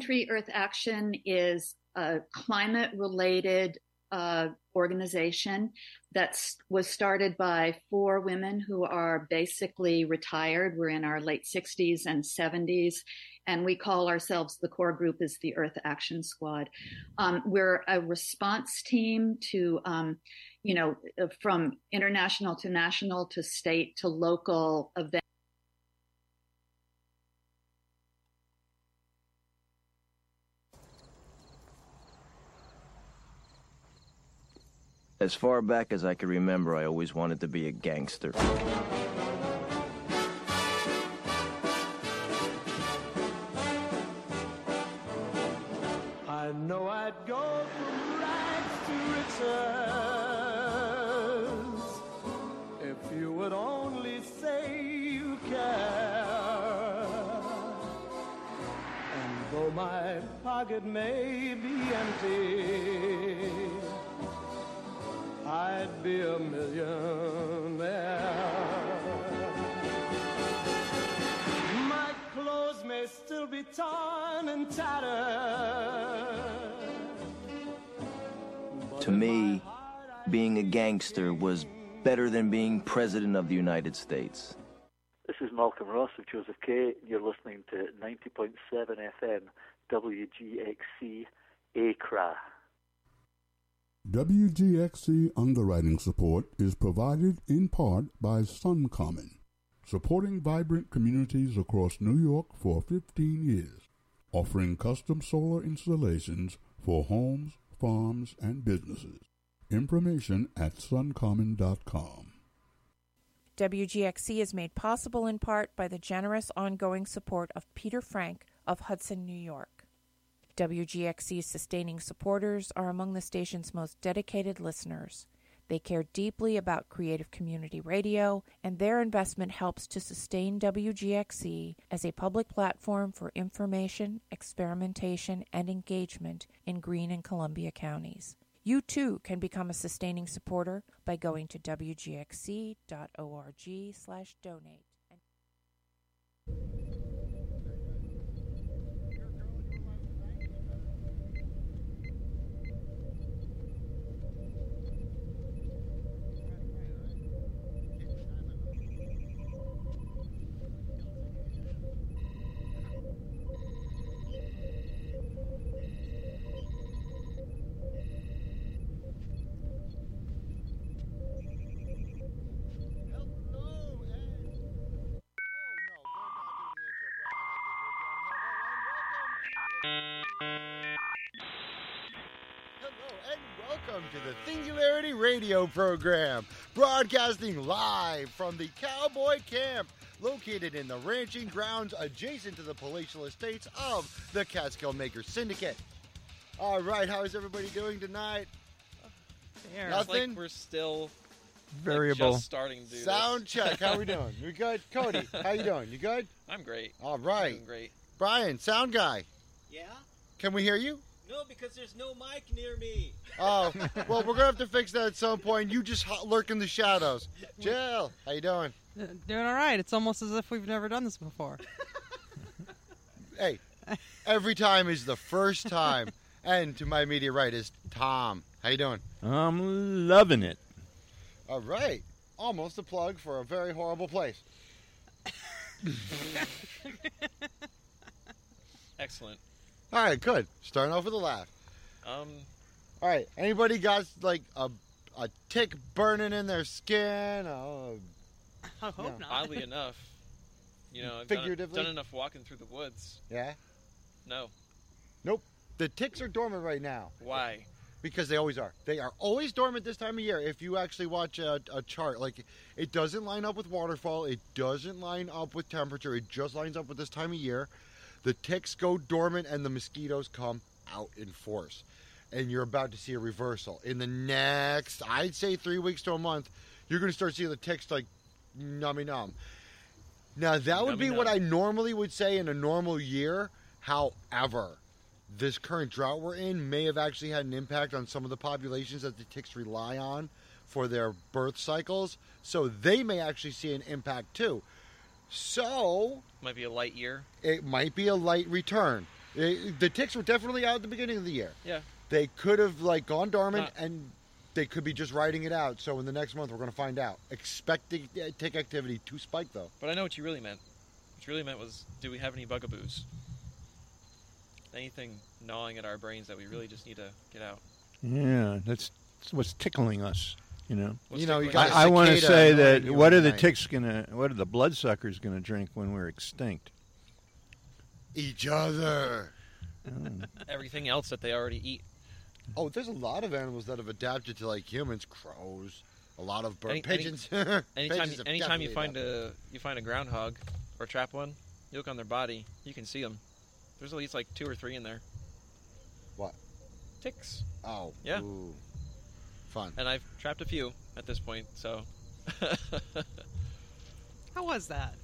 Country Earth Action is a climate-related organization that was started by 4 women who are basically retired. We're in our late 60s and 70s, and we call ourselves, the core group is the Earth Action Squad. We're a response team to, from international to national to state to local events. As far back as I can remember, I always wanted to be a gangster. I know I'd go from rags to riches if you would only say you care. And though my pocket may be empty, I'd be a millionaire. My clothes may still be torn and tattered. To me, being a gangster was better than being president of the United States. This is Malcolm Ross of Joseph K. You're listening to 90.7 FM WGXC Accra. WGXC underwriting support is provided in part by SunCommon, supporting vibrant communities across New York for 15 years, offering custom solar installations for homes, farms, and businesses. Information at suncommon.com. WGXC is made possible in part by the generous ongoing support of Peter Frank of Hudson, New York. WGXC's sustaining supporters are among the station's most dedicated listeners. They care deeply about creative community radio, and their investment helps to sustain WGXC as a public platform for information, experimentation, and engagement in Greene and Columbia counties. You too can become a sustaining supporter by going to wgxc.org/donate. Welcome to the Singularity Radio program, broadcasting live from the Cowboy Camp, located in the ranching grounds adjacent to the palatial estates of the Catskill Maker Syndicate. All right, how is everybody doing tonight? Nothing? Like we're still variable. Just starting to do Sound this. check. How we doing? We good? Cody, how you doing? You good? I'm great. All right. I'm great. Brian, sound guy. Yeah? Can we hear you? No, because there's no mic near me. Oh, well, we're going to have to fix that at some point. You just lurk in the shadows. Jill, how you doing? Doing all right. It's almost as if we've never done this before. Hey, every time is the first time. And to my immediate right is Tom. How you doing? I'm loving it. All right. Almost a plug for a very horrible place. Excellent. All right, good. Starting off with a laugh. All right. Anybody got like a tick burning in their skin? I hope not. Oddly enough, I've figuratively done enough walking through the woods. Yeah. No. Nope. The ticks are dormant right now. Why? Because they always are. They are always dormant this time of year. If you actually watch a chart, like it doesn't line up with waterfall. It doesn't line up with temperature. It just lines up with this time of year. The ticks go dormant and the mosquitoes come out in force. And you're about to see a reversal. In the next, I'd say 3 weeks to a month, you're going to start seeing the ticks like nummy numb. Now, that would be what I normally would say in a normal year. However, this current drought we're in may have actually had an impact on some of the populations that the ticks rely on for their birth cycles. So they may actually see an impact too. So might be a light year. It might be a light return. The ticks were definitely out at the beginning of the year. Yeah. They could have gone dormant, and they could be just riding it out. So in the next month, we're going to find out. Expect the tick activity to spike, though. But I know what you really meant. What you really meant was, do we have any bugaboos? Anything gnawing at our brains that we really just need to get out? Yeah, that's what's tickling us. I want to say that what are the ticks what are the bloodsuckers gonna drink when we're extinct? Each other. Everything else that they already eat. Oh, there's a lot of animals that have adapted to humans. Crows, a lot of pigeons. Anytime you find a groundhog or trap one, you look on their body, you can see them. There's at least 2 or 3 in there. What? Ticks. Oh. Yeah. Ooh. Fun. And I've trapped a few at this point, so. How was that?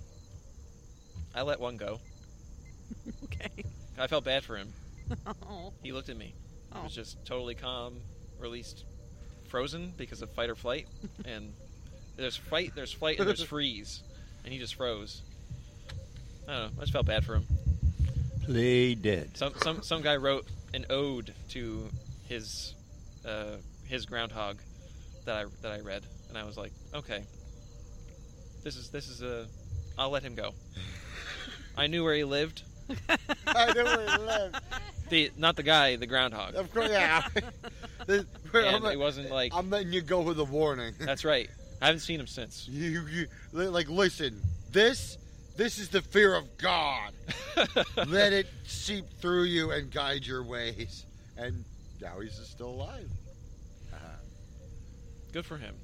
I let one go. Okay. I felt bad for him. Oh. He looked at me. He was just totally calm, released, frozen because of fight or flight. And there's flight, and there's freeze. And he just froze. I don't know. I just felt bad for him. Play dead. Some guy wrote an ode to his groundhog that I read, and I was like, okay, this is I'll let him go. I knew where he lived. I knew where he lived. Not the guy, the groundhog. Of course, yeah. It wasn't like I'm letting you go with a warning. That's right. I haven't seen him since. You listen. This is the fear of God. Let it seep through you and guide your ways. And now he's still alive. Good for him.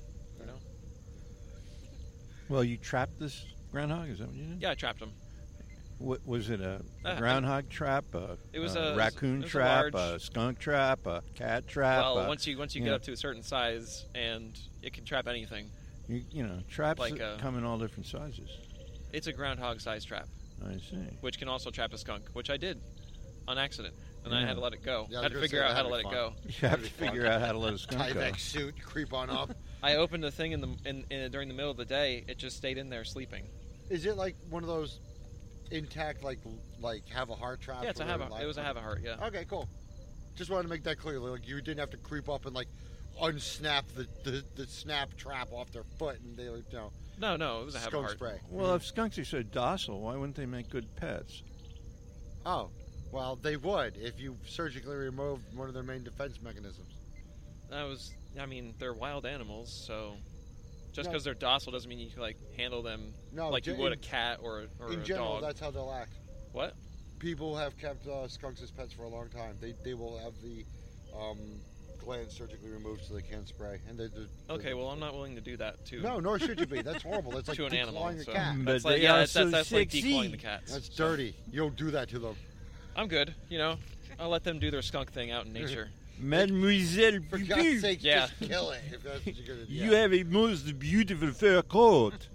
Well, you trapped this groundhog? Is that what you did? Yeah, I trapped him. What, was it a groundhog trap? It was a raccoon trap, a skunk trap, a cat trap? Well, once you get up to a certain size, and it can trap anything. Traps come in all different sizes. It's a groundhog-sized trap. I see. Which can also trap a skunk, which I did on accident, and I had to let it go. Yeah, I had to figure out how to let it go. You have to figure out how to let a skunk go. Tyvek suit, creep on up. I opened the thing during the middle of the day. It just stayed in there sleeping. Is it like one of those intact, like have a heart trap? Yeah, it was a have a heart. Yeah. Okay, cool. Just wanted to make that clear. Like you didn't have to creep up and unsnap the snap trap off their foot, and they No, it was a have a heart. Spray. Well, if skunks are so docile, why wouldn't they make good pets? Oh, well, they would if you surgically removed one of their main defense mechanisms. They're wild animals, so just because they're docile doesn't mean you can handle them like you would a cat or a dog. In general, that's how they'll act. What? People have kept skunks as pets for a long time. They will have the glands surgically removed so they can't spray. And okay, well, I'm not willing to do that too. No, nor should you be. That's horrible. That's like to an animal. a cat. But that's like declawing the cats. That's dirty. You don't do that to them. I'm good. I'll let them do their skunk thing out in nature. Mademoiselle For Pipi, God's sake, just kill it. If that's what you're gonna do. You have a most beautiful fur coat.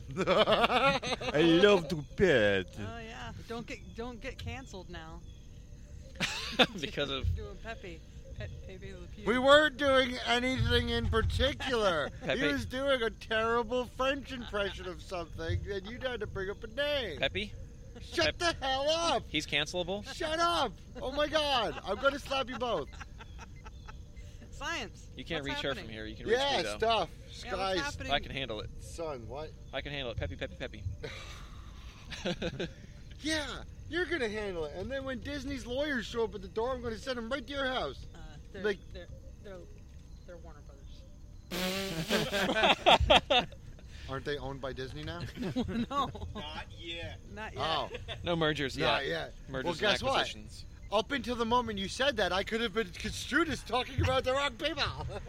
I love to pet. Oh yeah, don't get canceled now. Because of doing Pepe Le Pew. We weren't doing anything in particular. Pepe. He was doing a terrible French impression of something, and you had to bring up a name. Pepe? Shut the hell up! He's cancelable? Shut up! Oh my God! I'm going to slap you both. Science. You can't What's reach her happening? from here. You can reach me, though. Stuff. Yeah, what's Skies. happening? I can handle it. Son, what? I can handle it. Pepe. Yeah, you're going to handle it. And then when Disney's lawyers show up at the door, I'm going to send them right to your house. They're Warner Brothers. Aren't they owned by Disney now? No. Not yet. Not yet. Oh. No mergers yet. Not yet. Mergers Well, guess and what? acquisitions. Up until the moment you said that, I could have been construed as talking about the wrong people.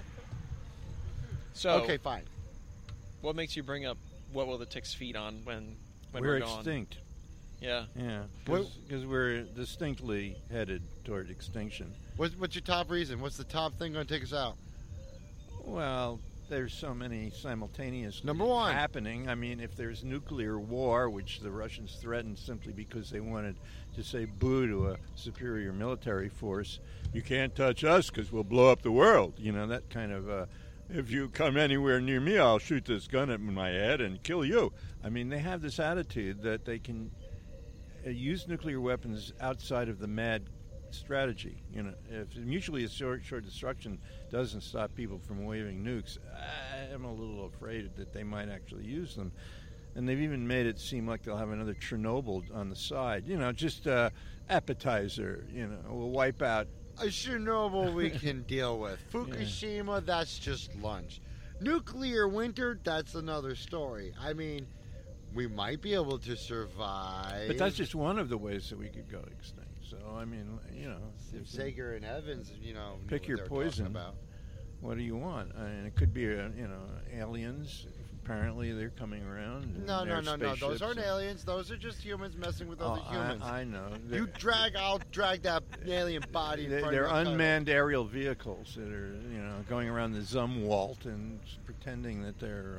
So, okay, fine. What makes you bring up what will the ticks feed on when we're gone? extinct? Yeah. Yeah, because we're distinctly headed toward extinction. What's your top reason? What's the top thing going to take us out? Well, there's so many simultaneous Number one. happening. I mean, if there's nuclear war, which the Russians threatened simply because they wanted to say boo to a superior military force, you can't touch us because we'll blow up the world. That kind of, if you come anywhere near me, I'll shoot this gun at my head and kill you. I mean, they have this attitude that they can use nuclear weapons outside of the MAD strategy. You know, if mutually assured destruction doesn't stop people from waving nukes, I'm a little afraid that they might actually use them. And they've even made it seem like they'll have another Chernobyl on the side. You know, just appetizer. You know, we'll wipe out. A Chernobyl we can deal with. Fukushima, that's just lunch. Nuclear winter, that's another story. I mean, we might be able to survive. But that's just one of the ways that we could go extinct. So, I mean, you know. If Sager and Evans, you know, pick your poison. About. What do you want? I mean, it could be, aliens. Apparently, they're coming around. No. Those aren't aliens. Those are just humans messing with other humans. I know. I'll drag that alien body in front They're of the unmanned aerial vehicles that are, going around the Zumwalt and pretending that they're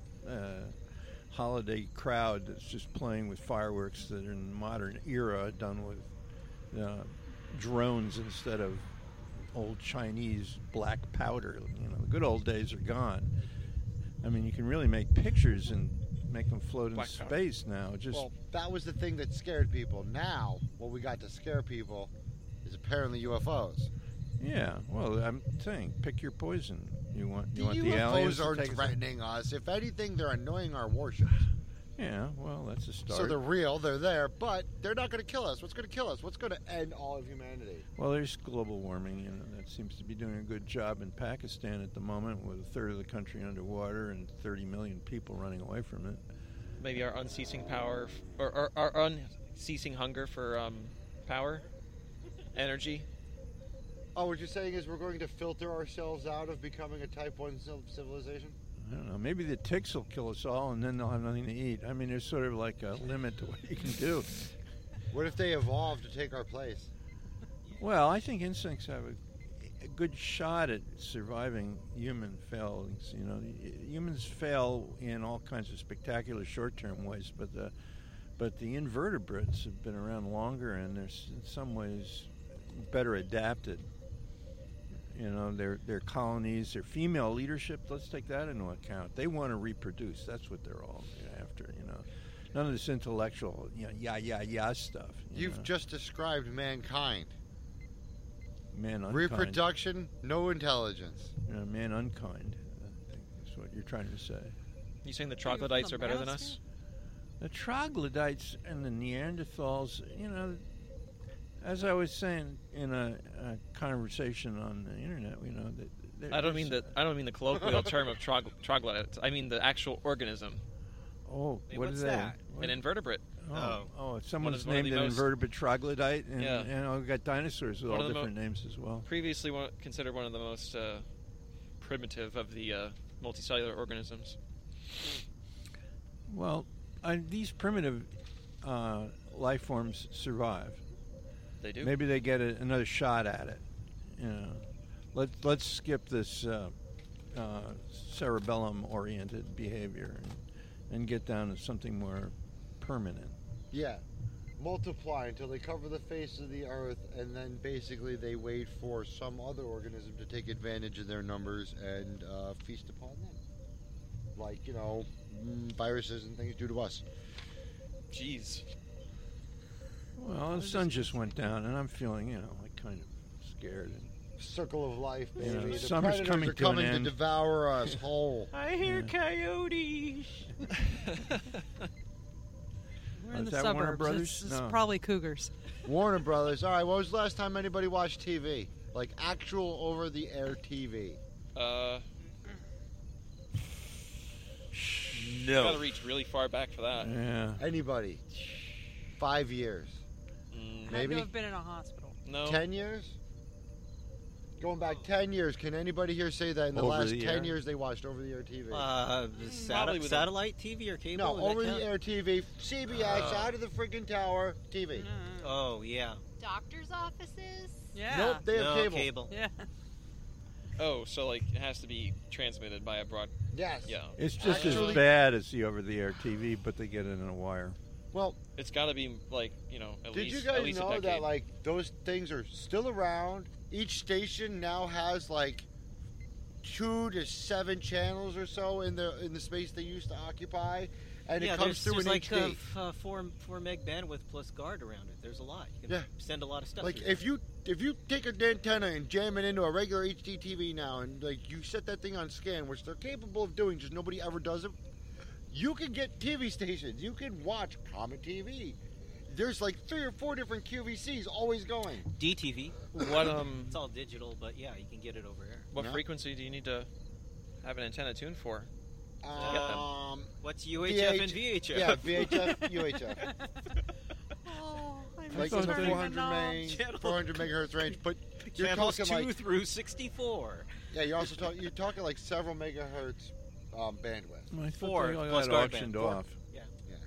holiday crowd that's just playing with fireworks that are in the modern era, done with drones instead of old Chinese black powder. The good old days are gone. I mean, you can really make pictures and make them float in space now. Well, that was the thing that scared people. Now, what we got to scare people is apparently UFOs. Yeah, well, I'm saying, pick your poison. You want the UFOs aliens aren't threatening us. If anything, they're annoying our warships. Yeah, well, that's a start. So they're real, they're there, but they're not going to kill us. What's going to kill us? What's going to end all of humanity? Well, there's global warming, that seems to be doing a good job in Pakistan at the moment, with a third of the country underwater and 30 million people running away from it. Maybe our unceasing power, or our unceasing hunger for power, energy. Oh, what you're saying is we're going to filter ourselves out of becoming a Type 1 civilization? I don't know. Maybe the ticks will kill us all, and then they'll have nothing to eat. I mean, there's sort of like a limit to what you can do. What if they evolve to take our place? Well, I think insects have a good shot at surviving human failings. Humans fail in all kinds of spectacular short-term ways, but the invertebrates have been around longer, and they're in some ways better adapted. Their colonies, their female leadership, let's take that into account. They want to reproduce. That's what they're all after, None of this intellectual, stuff. You've just described mankind. Man unkind. Reproduction, no intelligence. Man unkind. I think that's what you're trying to say. You saying the troglodytes are better than us? The troglodytes and the Neanderthals, as I was saying in a conversation on the internet, that I don't mean the colloquial term of troglodytes. I mean the actual organism. Oh, what's that? An invertebrate. Oh, someone's named an invertebrate troglodyte, and we've got dinosaurs with all different names as well. Previously considered one of the most primitive of the multicellular organisms. Well, these primitive life forms survive. They do. Maybe they get another shot at it. Let's skip this cerebellum-oriented behavior and get down to something more permanent. Yeah, multiply until they cover the face of the earth, and then basically they wait for some other organism to take advantage of their numbers and feast upon them, like viruses and things do to us. Jeez. Well, the sun just went down, and I'm feeling, like kind of scared. Circle of life, baby. The summer's predators are coming to devour us whole. I hear coyotes. We're in the that suburbs. Warner Brothers? It's probably cougars. Warner Brothers. All right, when was the last time anybody watched TV? Like actual over-the-air TV? No. Got to reach really far back for that. Yeah. Anybody? 5 years. Maybe? Had to have been in a hospital. No. 10 years? Going back 10 years, can anybody here say that in the last 10 years they watched over-the-air TV? Satellite TV or cable? No, over-the-air TV, CBS, out of the freaking tower, TV. Oh, yeah. Doctor's offices? Yeah. Nope, they have cable. Yeah. Oh, so it has to be transmitted by a broad... Yes. Yeah. It's just as bad as the over-the-air TV, but they get it in a wire. Well, it's got to be at least did you guys know that those things are still around? Each station now has 2 to 7 channels or so in the space they used to occupy, and it comes through there's in like HD. 4 meg bandwidth plus guard around it. There's a lot. You can Yeah. send a lot of stuff. Like through if you take an antenna and jam it into a regular HD TV now, and like you set that thing on scan, which they're capable of doing, just nobody ever does it. You can get TV stations. You can watch Comet TV. There's like 3 or 4 different QVCs always going. DTV. What It's all digital, but yeah, you can get it over air. What frequency do you need to have an antenna tuned for? What's UHF and VHF? Yeah, VHF, UHF. Like in the 400 megahertz range, but you're Channels talking 2 like through 64. Yeah, you're talking like several megahertz bandwidth. I thought 4 they all plus got guard auctioned band. off. Yeah.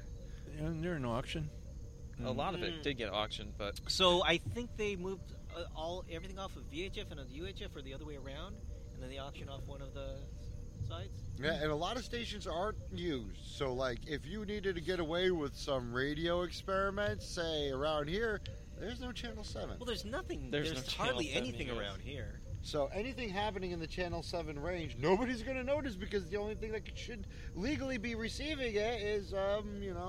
And they're in auction. A lot of it did get auctioned, but So I think they moved everything off of VHF and on the UHF, or the other way around, and then they auction off one of the sides. Yeah, and a lot of stations aren't used. So, like, if you needed to get away with some radio experiments, say around here, there's no Channel 7. Well, there's nothing. There's There's, no hardly Channel 7 anything here. around here. So anything happening in the Channel 7 range, nobody's going to notice because the only thing that should legally be receiving it is, a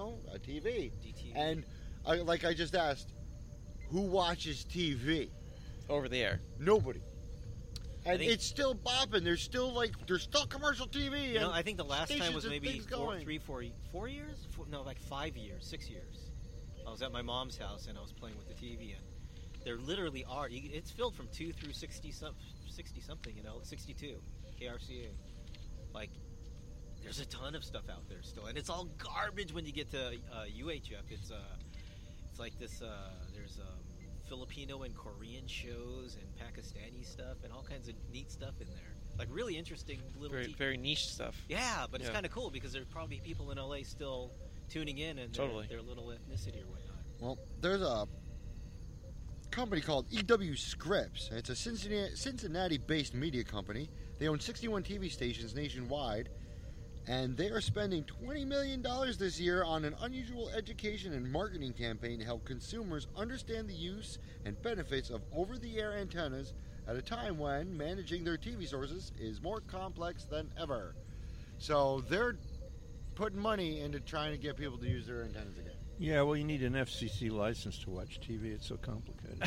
TV. DTV. And like I just asked, who watches TV? over the air. Nobody. And it's still bopping. There's still commercial TV. You know, I think the last time was stations and maybe things going. 4 years? Like 5 years, 6 years. I was at my mom's house and I was playing with the TV, and there literally are. It's filled from 2 through 60 something. 62 KRCA. Like, there's a ton of stuff out there still, and it's all garbage when you get to UHF. It's like this. There's Filipino and Korean shows and Pakistani stuff and all kinds of neat stuff in there. Like really interesting little very niche stuff. Yeah, but it's kind of cool because there's probably people in LA still tuning in and their little ethnicity or whatnot. Well, there's a company called EW Scripps. It's a Cincinnati-based media company. They own 61 TV stations nationwide, and they are spending $20 million this year on an unusual education and marketing campaign to help consumers understand the use and benefits of over-the-air antennas at a time when managing their TV sources is more complex than ever. So they're putting money into trying to get people to use their antennas again. Yeah, well, you need an FCC license to watch TV. It's so complicated.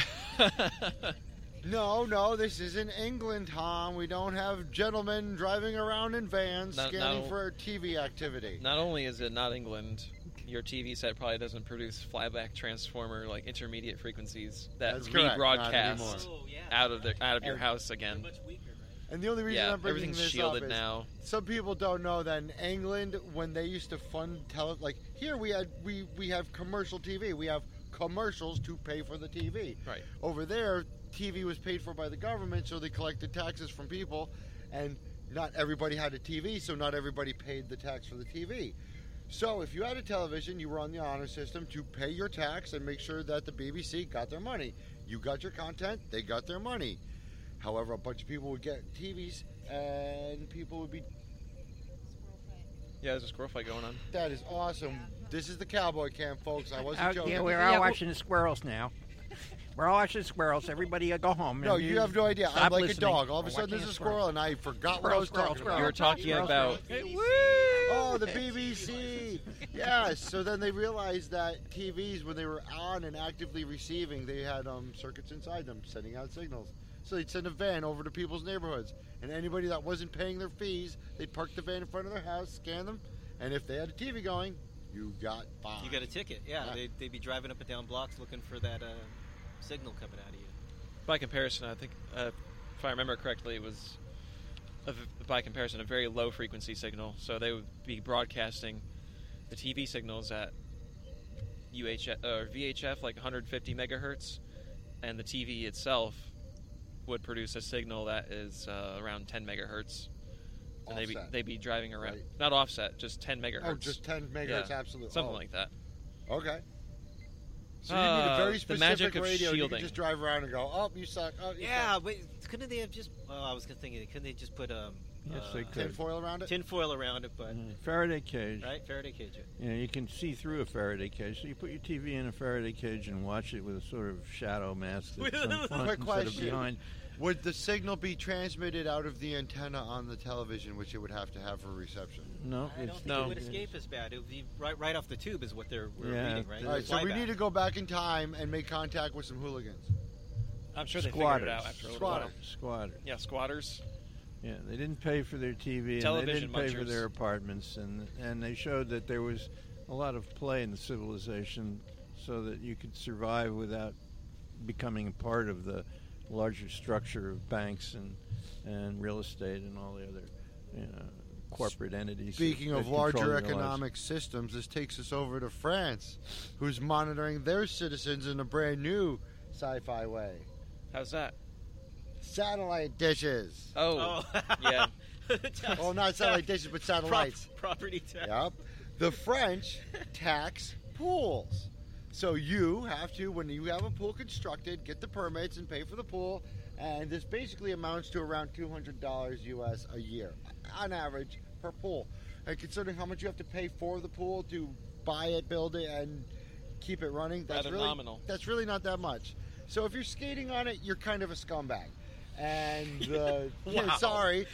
No, this isn't England, Tom. We don't have gentlemen driving around in vans scanning for TV activity. Not only is it not England, your TV set probably doesn't produce flyback transformer like intermediate frequencies that rebroadcast out of your house again. And the only reason I'm bringing everything's this shielded up is now. Some people don't know that in England, when they used to fund here we have commercial TV. We have commercials to pay for the TV. Right. Over there, TV was paid for by the government, so they collected taxes from people, and not everybody had a TV, so not everybody paid the tax for the TV. So if you had a television, you were on the honor system to pay your tax and make sure that the BBC got their money. You got your content, they got their money. However, a bunch of people would get TVs, and people would be... Yeah, there's a squirrel fight going on. That is awesome. This is the cowboy camp, folks. I wasn't joking. Yeah, we're all watching the squirrels now. We're all watching squirrels. Everybody go home. No, you have no idea. I'm like listening. a dog. All of a sudden there's a squirrel, and I forgot what I was talking about. You were talking about... Oh, the BBC. Yes. So then they realized that TVs, when they were on and actively receiving, they had circuits inside them sending out signals. So they'd send a van over to people's neighborhoods, and anybody that wasn't paying their fees, they'd park the van in front of their house, scan them, and if they had a TV going, you got fined. You got a ticket. Yeah. They'd be driving up and down blocks looking for that signal coming out of you. By comparison, I think, if I remember correctly, it was, by comparison, a very low frequency signal. So they would be broadcasting the TV signals at UHF or VHF, like 150 megahertz, and the TV itself would produce a signal that is around 10 megahertz. And they'd be driving around, right. Not offset, just 10 megahertz. Oh, just 10 megahertz, absolutely. Something like that. Okay. So you need a very specific radio. Shielding. You can just drive around and go, oh, you suck. Oh, you yeah, suck. but couldn't they have just... Well, I was thinking, couldn't they just put Yes, they could. Tinfoil around it? Tinfoil around it, but... Faraday cage. Right, Faraday cage it. Yeah, you can see through a Faraday cage. So you put your TV in a Faraday cage and watch it with a sort of shadow mask that's in front Quick instead of question. behind. Would the signal be transmitted out of the antenna on the television, which it would have to have for reception? No, I don't think it would escape as bad. It would be right off the tube is what we're reading, right? All right, so we need to go back in time and make contact with some hooligans. I'm sure they figured it out after a little while. Squatters. Yeah, squatters. Yeah, they didn't pay for their TV, and they didn't pay for their apartments, and they showed that there was a lot of play in the civilization so that you could survive without becoming a part of the larger structure of banks and real estate and all the other corporate entities. Speaking that of control larger your lives. economic systems, this takes us over to France, who's monitoring their citizens in a brand new sci-fi way. How's that? Satellite dishes. Oh. Yeah. Oh, not satellite dishes, but satellites. Property tax. Yep. The French tax pools. So you have to, when you have a pool constructed, get the permits and pay for the pool, and this basically amounts to around $200 US a year, on average, per pool. And considering how much you have to pay for the pool to buy it, build it, and keep it running, that's rather really nominal. That's really not that much. So if you're skating on it, you're kind of a scumbag. And yeah, sorry.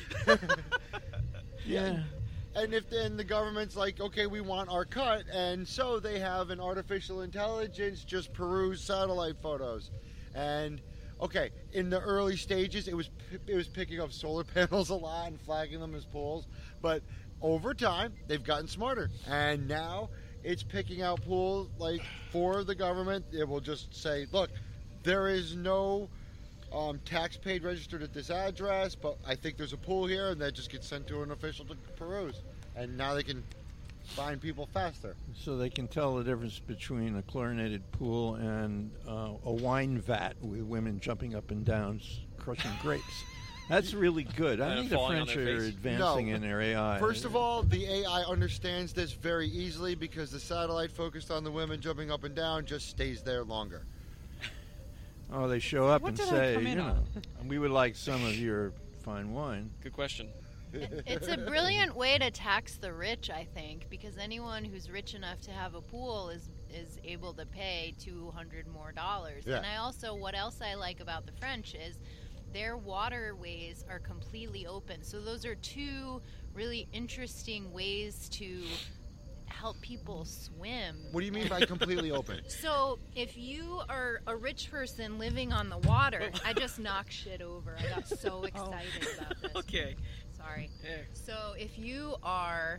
Yeah. And if then the government's like, okay, we want our cut, and so they have an artificial intelligence just peruse satellite photos, and okay, in the early stages, it was picking up solar panels a lot and flagging them as pools, but over time they've gotten smarter, and now it's picking out pools like for the government. It will just say, look, there is no tax paid registered at this address, but I think there's a pool here, and that just gets sent to an official to peruse, and now they can find people faster. So they can tell the difference between a chlorinated pool and a wine vat with women jumping up and down, crushing grapes. That's really good. I think the French are advancing in their AI. First of all, the AI understands this very easily because the satellite focused on the women jumping up and down just stays there longer. Oh, they show up and say, we would like some of your fine wine. Good question. It's a brilliant way to tax the rich, I think, because anyone who's rich enough to have a pool is able to pay $200 more. Yeah. And what else I like about the French is their waterways are completely open. So those are two really interesting ways to help people swim. What do you mean by completely open? So if you are a rich person living on the water, I just knocked shit over. I got so excited about this. Okay. Sorry. Yeah. So if you are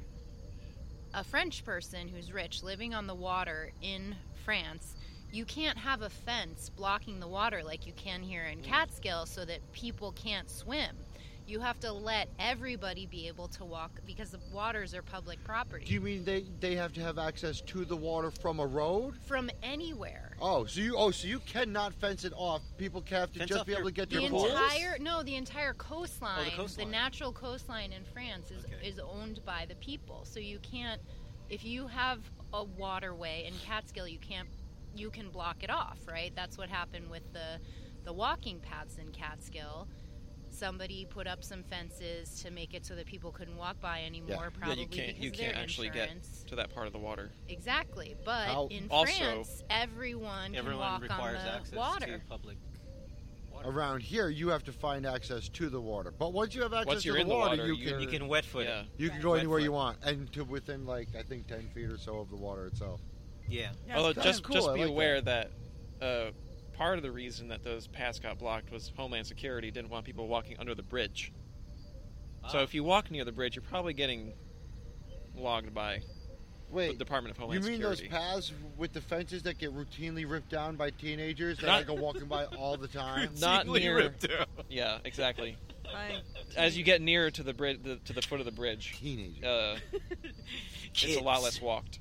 a French person who's rich living on the water in France, you can't have a fence blocking the water like you can here in Catskill so that people can't swim. You have to let everybody be able to walk because the waters are public property. Do you mean they have to have access to the water from a road? From anywhere. So you cannot fence it off. People have to Fence just off be able to get to the pools? entire coastline. Oh, the coastline. The natural coastline in France is owned by the people. So you can't, if you have a waterway in Catskill, you can block it off, right? That's what happened with the walking paths in Catskill. Somebody put up some fences to make it so that people couldn't walk by anymore. Probably you can't actually get to that part of the water. Exactly, but in France, everyone can walk requires on the access water. to public water. Around here, you have to find access to the water. But once you have access Once to you're the in the water, water, you can wet foot it. You can go anywhere you want, and to within I think 10 feet or so of the water itself. Yeah. Although just cool. be like aware that part of the reason that those paths got blocked was Homeland Security didn't want people walking under the bridge. So if you walk near the bridge, you're probably getting logged by the Department of Homeland Security. You mean Security. those paths with the fences that get routinely ripped down by teenagers that I go walking by all the time? Not near. Ripped down. Yeah, exactly. As you get nearer to the bridge, to the foot of the bridge, teenagers. It's a lot less walked.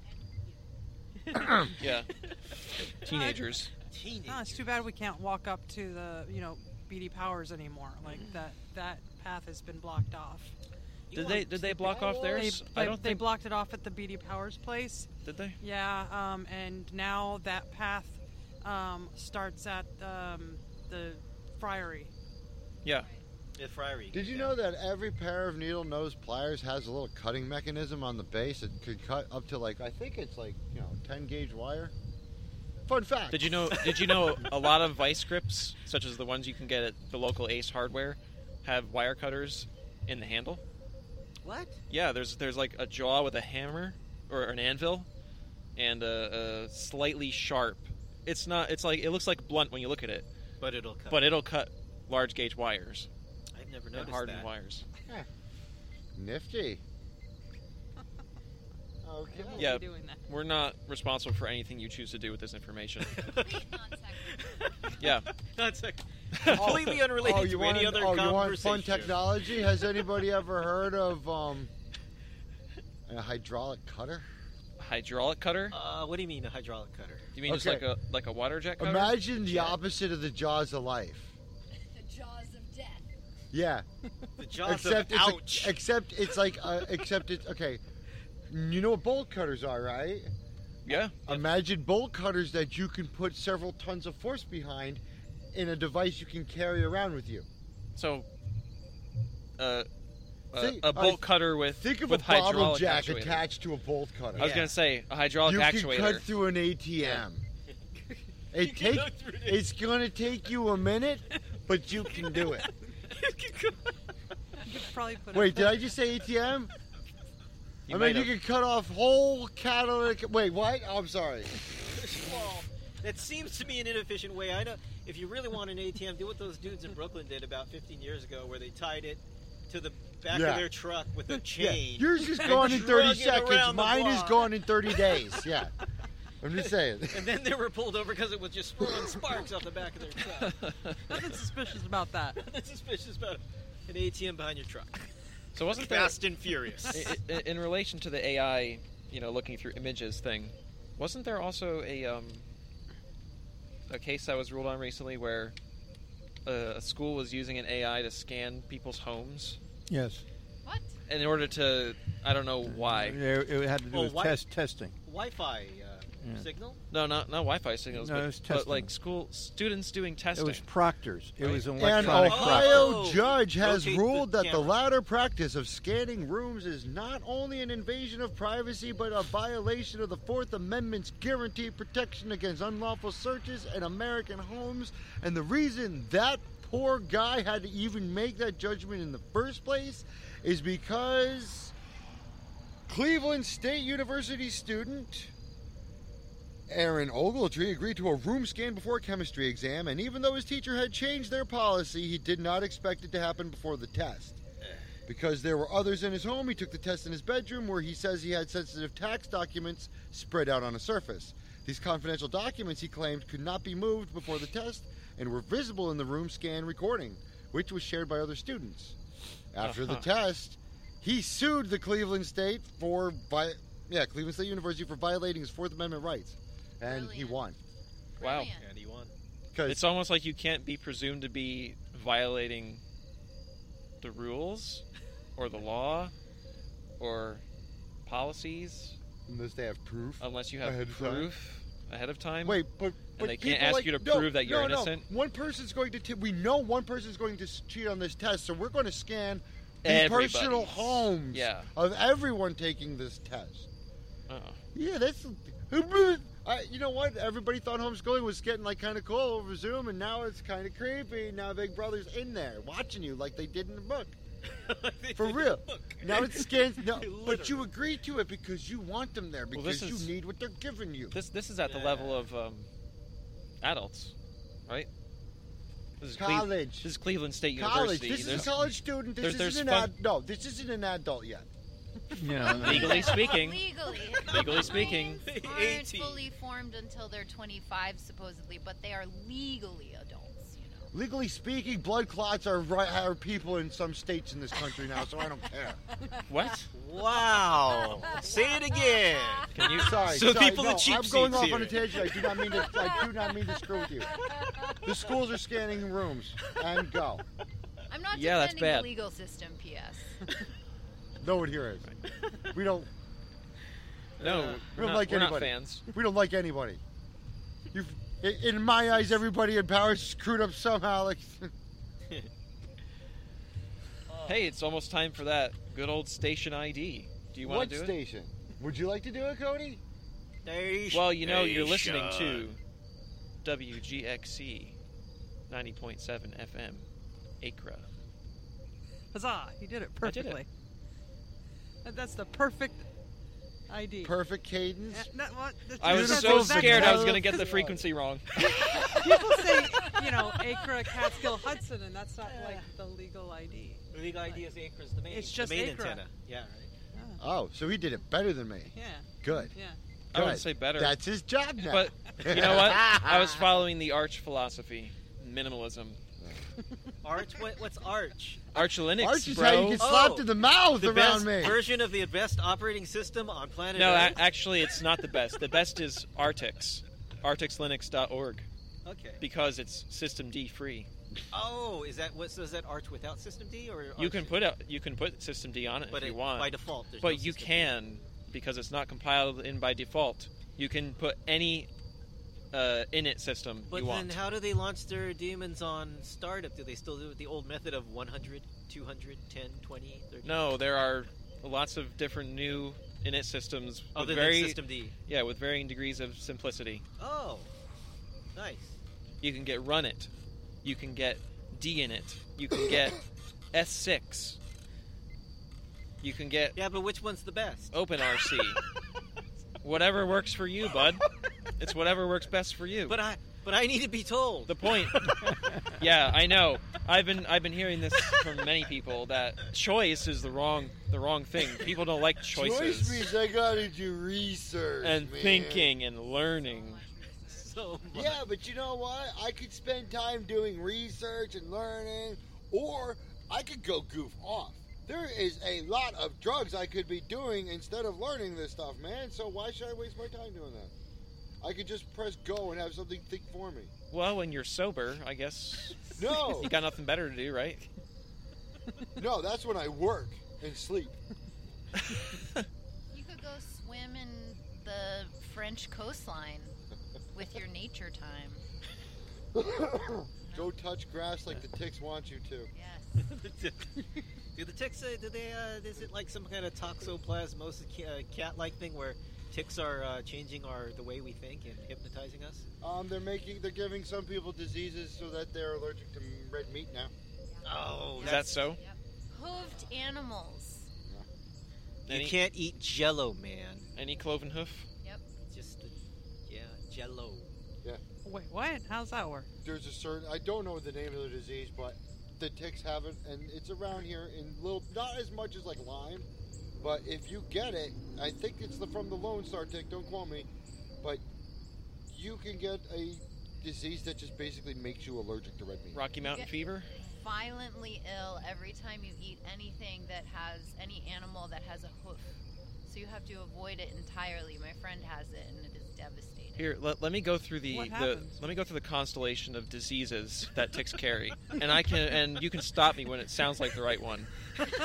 Yeah, teenagers. Oh, it's too bad we can't walk up to the BD Powers anymore. Like that path has been blocked off. Did they block off theirs? They blocked it off at the BD Powers place. Did they? Yeah, and now that path starts at the Friary. Yeah. At Friary. Did you know that every pair of needle nose pliers has a little cutting mechanism on the base that could cut up to I think it's 10 gauge wire? Fun fact. Did you know a lot of vice grips, such as the ones you can get at the local Ace Hardware, have wire cutters in the handle? What? Yeah, there's like a jaw with a hammer or an anvil and a slightly sharp. It looks like blunt when you look at it. But it'll cut. But it'll cut large gauge wires. I've never noticed and hardened that. wires. Huh. Nifty. Okay. Yeah, we're not responsible for anything you choose to do with this information. Yeah. Completely unrelated to any other conversation. You want fun technology? Has anybody ever heard of a hydraulic cutter? Hydraulic cutter? What do you mean a hydraulic cutter? You mean just like a water jet cutter? Imagine the opposite of the jaws of life. The jaws of death. Yeah. The jaws of ouch. Except it's okay. You know what bolt cutters are, right? Yeah. Imagine bolt cutters that you can put several tons of force behind in a device you can carry around with you. So, a bolt cutter with think of with a bottle hydraulic jack actuator. attached to a bolt cutter. I was going to say a hydraulic actuator. You can cut through an ATM. It's going to take you a minute, but you can do it. Wait, did I just say ATM? You can cut off whole catalytic. Wait, what? Oh, I'm sorry. Well, that seems to be an inefficient way. I know if you really want an ATM, do what those dudes in Brooklyn did about 15 years ago, where they tied it to the back of their truck with a chain. Yeah. Yours is gone in 30 seconds. Mine is gone in 30 days. Yeah. I'm just saying. And then they were pulled over because it was just throwing sparks off the back of their truck. Nothing suspicious about that. Nothing suspicious about an ATM behind your truck. So wasn't Fast and Furious. In relation to the AI, looking through images thing, wasn't there also a case that was ruled on recently where a school was using an AI to scan people's homes? Yes. What? In order to, I don't know why. It had to do with testing. Wi-Fi signal? No, not Wi-Fi signals, No, it was but like testing. students doing testing. It was proctors. It was an An electronic Ohio proctor. judge has Rotate ruled the that the camera. latter practice of scanning rooms is not only an invasion of privacy, but a violation of the Fourth Amendment's guaranteed protection against unlawful searches in American homes. And the reason that poor guy had to even make that judgment in the first place is because Cleveland State University student Aaron Ogletree agreed to a room scan before a chemistry exam, and even though his teacher had changed their policy, he did not expect it to happen before the test. Because there were others in his home, he took the test in his bedroom, where he says he had sensitive tax documents spread out on a surface. These confidential documents, he claimed, could not be moved before the test and were visible in the room scan recording, which was shared by other students. After the test, he sued the Cleveland State Cleveland State University for violating his Fourth Amendment rights. And he won. Wow. And he won. It's almost like you can't be presumed to be violating the rules or the law or policies. Unless they have proof. Unless you have proof ahead of time. Wait, but and they can't ask you to prove that you're innocent. One person's going to. We know one person's going to cheat on this test, so we're going to scan the Everybody's. personal homes of everyone taking this test. Yeah, that's. You know what? Everybody thought homeschooling was getting kind of cool over Zoom, and now it's kind of creepy. Now Big Brother's in there watching you like they did in the book. For real. Now it's scans. No, but you agree to it because you want them there because you need what they're giving you. This is at the level of adults, right? This is college. This is Cleveland State College. University. This is a college student. This isn't this isn't an adult yet. Legally speaking. Legally speaking. Aren't fully formed until they're 25, supposedly, but they are legally adults. Legally speaking, blood clots are people in some states in this country now, so I don't care. What? Wow! Say it again. Can you? Sorry. People no, are cheap I'm going off here. on a tangent. I do not mean to screw with you. The schools are scanning rooms and go. I'm not that's defending bad. the legal system. P.S. No one here is. We don't. No, we don't like we're anybody. not fans. We don't like anybody. In my eyes, everybody in power is screwed up somehow. Hey, it's almost time for that good old station ID. Do you want What to do station? Would you like to do it, Cody? it? Well, you know, you're listening to WGXC 90.7 FM, Acra. Huzzah! You did it I did it. perfectly. That's the perfect ID. Perfect cadence. I was so scared I was going to get the frequency wrong. People say, Acra, Catskill, Hudson, and that's not like the legal ID. The legal ID is Acra's the main. It's just the main Acra. antenna. Yeah, right. Oh, so he did it better than me. Yeah. Good. Yeah. I wouldn't say better. That's his job now. But you know what? I was following the Arch philosophy, minimalism. Arch? What's Arch? Arch Linux, Arch is bro. how you get slapped in the mouth the around best me. version of the best operating system on planet No, Earth? actually, it's not the best. The best is Artix, artixlinux.org. Okay. Because it's systemd free. Oh, is that what? So is that Arch without systemd or You can put systemd on it But if you it- want. by default, there's But no you systemd. can, because it's not compiled in by default. You can put any init system But you then want. how do they launch their daemons on startup? Do they still do it the old method of 100, 200, 10, 20, 30? No, there are lots of different new init systems with Other than systemd. Yeah, with varying degrees of simplicity. Oh, nice. You can get run it. You can get dinit. You can get S6. You can get Yeah, but which one's the best? OpenRC. Whatever works for you, bud. It's whatever works best for you. But I need to be told. The point. Yeah, I know. I've been hearing this from many people that choice is the wrong thing. People don't like choices. Choice means I gotta do research and man. thinking and learning. So much. Yeah, but you know what? I could spend time doing research and learning, or I could go goof off. There is a lot of drugs I could be doing instead of learning this stuff, man. So why should I waste my time doing that? I could just press go and have something think for me. Well, when you're sober, I guess No. you got nothing better to do, right? No, that's when I work and sleep. You could go swim in the French coastline with your nature time. Go touch grass like the ticks want you to. Yes. Do the ticks? Is it like some kind of toxoplasmosis cat-like thing where ticks are changing the way we think and hypnotizing us? They're giving some people diseases so that they're allergic to red meat now. Oh, Is that so? Yep. Hooved animals. You can't eat Jello, man. Any cloven hoof? Yep. Just Jello. Yeah. Wait, what? How's that work? There's a certain, I don't know the name of the disease, but the ticks have it, and it's around here in little, not as much as like Lyme, but if you get it, I think it's from the Lone Star tick, don't quote me, but you can get a disease that just basically makes you allergic to red meat. Rocky Mountain fever? Violently ill every time you eat anything that has any animal that has a hoof. So you have to avoid it entirely. My friend has it, and it is devastating. Here, let me go through What happens? let me go through the constellation of diseases that ticks carry, and you can stop me when it sounds like the right one.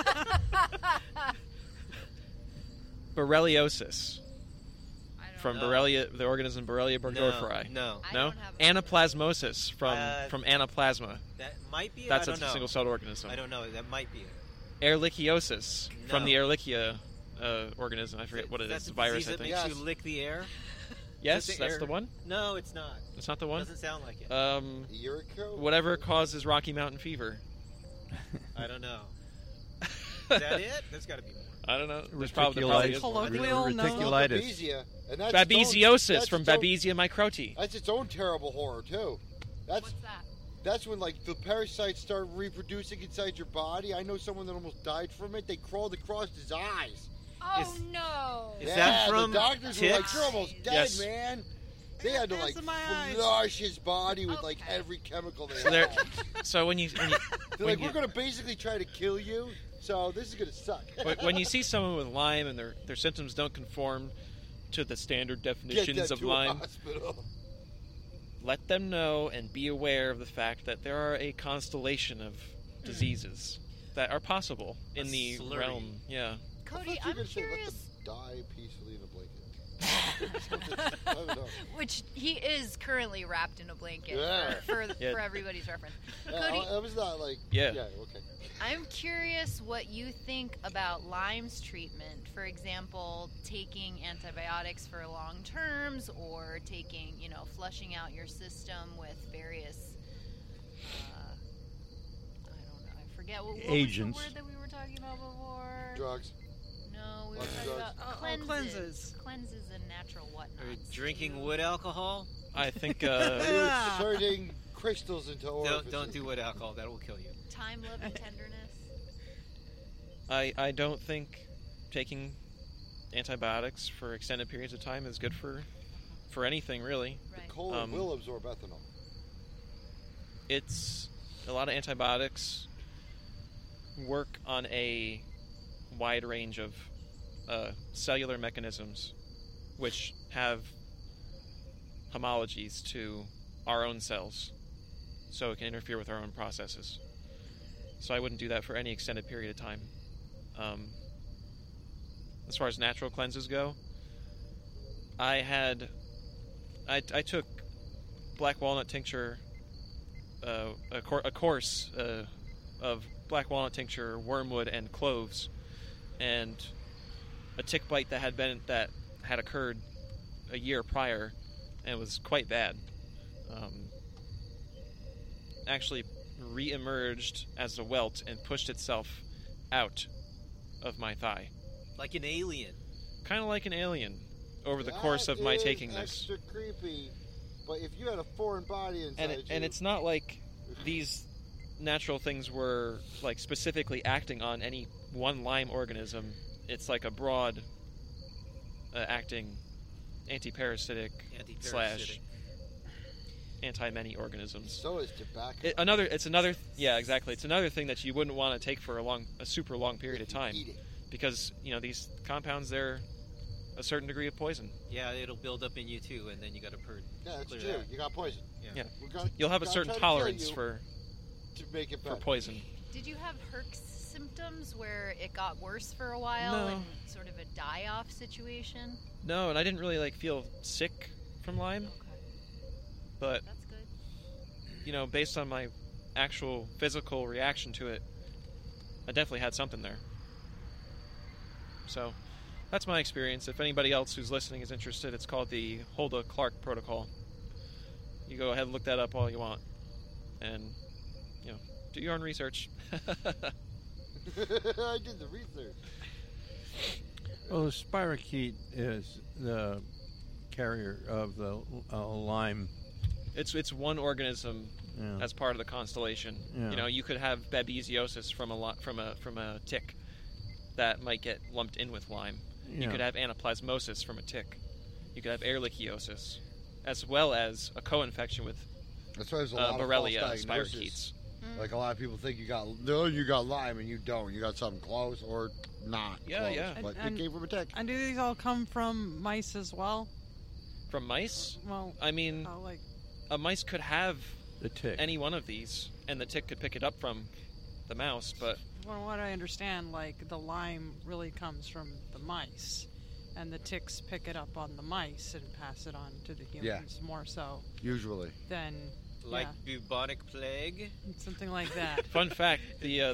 Borreliosis. From the organism Borrelia burgdorferi. No. No? Anaplasmosis from anaplasma. That might be it. That's I a don't know. single-celled organism. I don't know. That might be it. Ehrlichiosis from No. the Ehrlichia organism. I forget what it That's is. the The virus, disease I that think. makes you lick the air. Yes, Is it that's air? the one. No, it's not. It's not the one. Doesn't sound like it. Uriko? Whatever causes Rocky Mountain fever. I don't know. Is that it? There's got to be more. I don't know. There's probably is one. Colloquial, no. Babesia, and that's Babesiosis from Babesia microti. That's its own terrible horror too. What's that? That's when like the parasites start reproducing inside your body. I know someone that almost died from it. They crawled across his eyes. Oh no! Is that from the doctors were like, ticks? "You're almost dead, Yes. man." They had to like in my eyes. flush his body with like every chemical they So, had. so when you They're like, "We're gonna basically try to kill you, so this is gonna suck." when you see someone with Lyme and their symptoms don't conform to the standard Get definitions that of to a Lyme, hospital. let them know and be aware of the fact that there are a constellation of diseases that are possible in the slurry. realm. Yeah. Cody, I thought you were I'm gonna say, let curious. them die peacefully in a blanket. Which he is currently wrapped in a blanket for everybody's reference. Cody, I was not like... Yeah. Yeah, okay. I'm curious what you think about Lyme's treatment. For example, taking antibiotics for long terms or taking, flushing out your system with various, I don't know, I forget. What agents. was the word that we were talking about before? Drugs. No, we were talking about cleanses. Cleanses and natural whatnots. Drinking wood alcohol? I think... Inserting crystals into orifices. Don't do wood alcohol. That will kill you. Time, love, and tenderness. I don't think taking antibiotics for extended periods of time is good for anything, really. Right. The colon will absorb ethanol. It's a lot of antibiotics work on a wide range of cellular mechanisms which have homologies to our own cells, so it can interfere with our own processes. So I wouldn't do that for any extended period of time. As far as natural cleanses go, I took black walnut tincture, a course of black walnut tincture, wormwood, and cloves, and a tick bite that had occurred a year prior, and was quite bad. Actually re-emerged as a welt and pushed itself out of my thigh. Like an alien. Kind of like an alien over the course of my taking this. Extra creepy, but if you had a foreign body inside And it's not like these natural things were like specifically acting on any one Lyme organism. It's like a broad acting anti-parasitic / anti-many organisms. So is tobacco. It's another thing that you wouldn't want to take for a super long period of time, because these compounds, they're a certain degree of poison. Yeah, it'll build up in you too, and then you got to purge. Yeah, that's true. That. You got poison. Yeah. You'll have a certain tolerance to make it for poison. Did you have Herx symptoms where it got worse for a while and sort of a die-off situation? No, and I didn't really feel sick from Lyme. Okay. But that's good. Based on my actual physical reaction to it, I definitely had something there. So that's my experience. If anybody else who's listening is interested, it's called the Hulda-Clark Protocol. You go ahead and look that up all you want, and do your own research. I did the research. Well, the spirochete is the carrier of the Lyme. It's one organism as part of the constellation. Yeah. You could have babesiosis from a tick that might get lumped in with Lyme. Yeah. You could have anaplasmosis from a tick. You could have ehrlichiosis, as well as a co-infection with That's why there's a lot Borrelia of false diagnoses. spirochetes. Like a lot of people think you got Lyme and you don't. You got something close or not close. But it came from a tick. And do these all come from mice as well? From mice? Well, I mean, a mice could have the tick. Any one of these, and the tick could pick it up from the mouse. But from what I understand, the Lyme really comes from the mice, and the ticks pick it up on the mice and pass it on to the humans more so. Usually. Than bubonic plague, something like that. Fun fact: the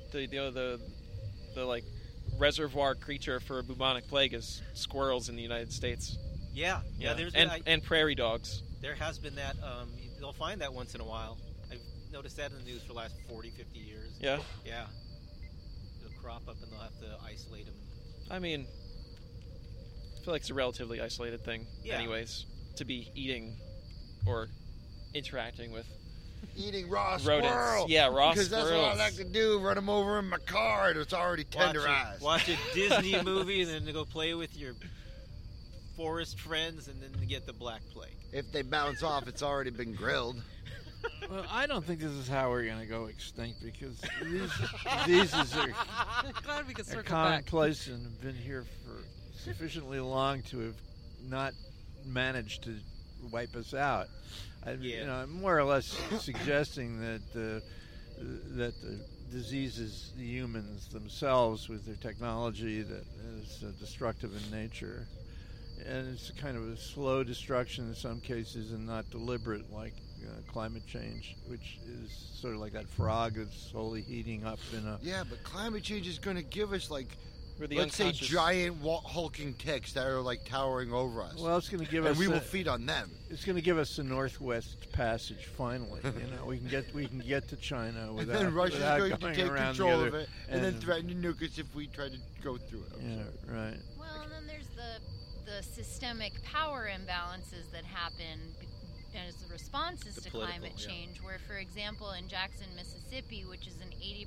reservoir creature for bubonic plague is squirrels in the United States. Yeah. There's and prairie dogs. There has been that. They'll find that once in a while. I've noticed that in the news for the last 40, 50 years. Yeah. Yeah. They'll crop up and they'll have to isolate them. I mean, I feel like it's a relatively isolated thing, anyways, to be eating or interacting with. Eating raw rodents. Squirrel. Yeah, raw because squirrels. Because that's what I like to do, run them over in my car and it's already tenderized. Watch a Disney movie and then go play with your forest friends and then get the Black Plague. If they bounce off, it's already been grilled. Well, I don't think this is how we're going to go extinct, because these diseases are commonplace and have been here for sufficiently long to have not managed to wipe us out. I'm more or less suggesting that the diseases, the humans themselves, with their technology that is destructive in nature, and it's kind of a slow destruction in some cases and not deliberate, like climate change, which is sort of like that frog that's slowly heating up in a... Yeah, but climate change is going to give us, like, the let's say giant hulking ticks that are, like, towering over us. Well, it's going to give us... And we will feed on them. It's going to give us the Northwest Passage, finally. We can get to China without... And then Russia's going to take control of it and then end. threaten to nuke us if we try to go through it. Yeah, right. Well, and then there's the systemic power imbalances that happen as responses to climate change, where, for example, in Jackson, Mississippi, which is an 80%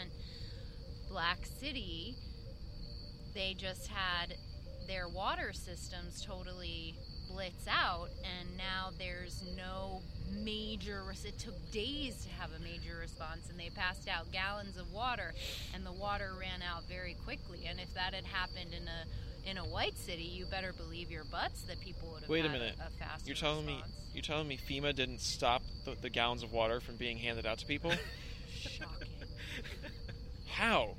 black city, they just had their water systems totally blitz out, and now there's no major... It took days to have a major response, and they passed out gallons of water, and the water ran out very quickly. And if that had happened in a white city, you better believe your butts that people would have Wait a had minute. a faster You're telling me FEMA didn't stop the gallons of water from being handed out to people? Shocking. How?